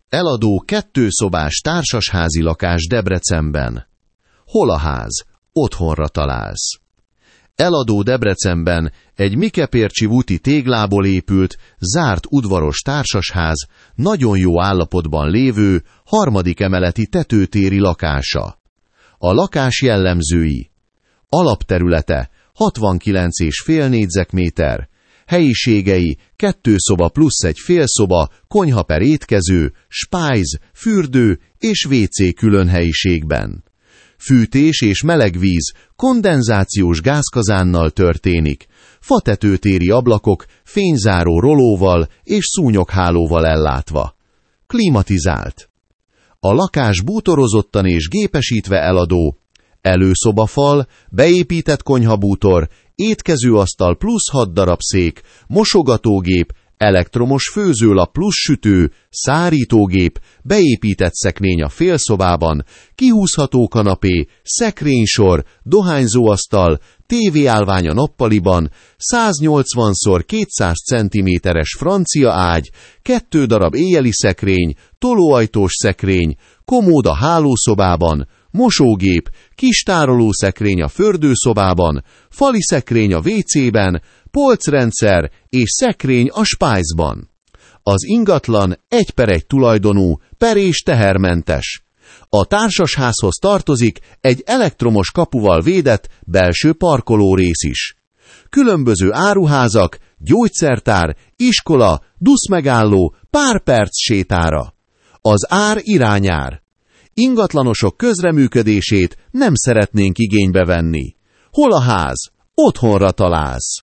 Eladó 2 szobás társasházi lakás Debrecenben. Hol a ház? Otthonra találsz. Eladó Debrecenben egy Mikepércsi úti téglából épült, zárt udvaros társasház, nagyon jó állapotban lévő, 3. emeleti tetőtéri lakása. A lakás jellemzői: alapterülete 69,5 négyzetméter, helyiségei 2 szoba plusz egy félszoba, konyha per étkező, spájz, fürdő és WC külön helyiségben. Fűtés és meleg víz kondenzációs gázkazánnal történik, fatetőtéri ablakok fényzáró rolóval és szúnyoghálóval ellátva. Klimatizált. A lakás bútorozottan és gépesítve eladó, előszobafal, beépített konyhabútor, étkezőasztal plusz 6 darab szék, mosogatógép, elektromos főzőlap plusz sütő, szárítógép, beépített szekrény a félszobában, kihúzható kanapé, szekrénysor, dohányzóasztal, tévéállvány a nappaliban, 180x200 cm-es francia ágy, 2 darab éjjeli szekrény, tolóajtós szekrény, komód a hálószobában, mosógép, kis tárolószekrény a fürdőszobában, fali szekrény a WC-ben, polcrendszer és szekrény a spájzban. Az ingatlan 1/1 tulajdonú, per- és tehermentes. A társasházhoz tartozik egy elektromos kapuval védett belső parkolórész is. Különböző áruházak, gyógyszertár, iskola, buszmegálló, pár perc sétára. Az ár irányár. Ingatlanosok közreműködését nem szeretnénk igénybe venni. Hol a ház? Otthonra találsz.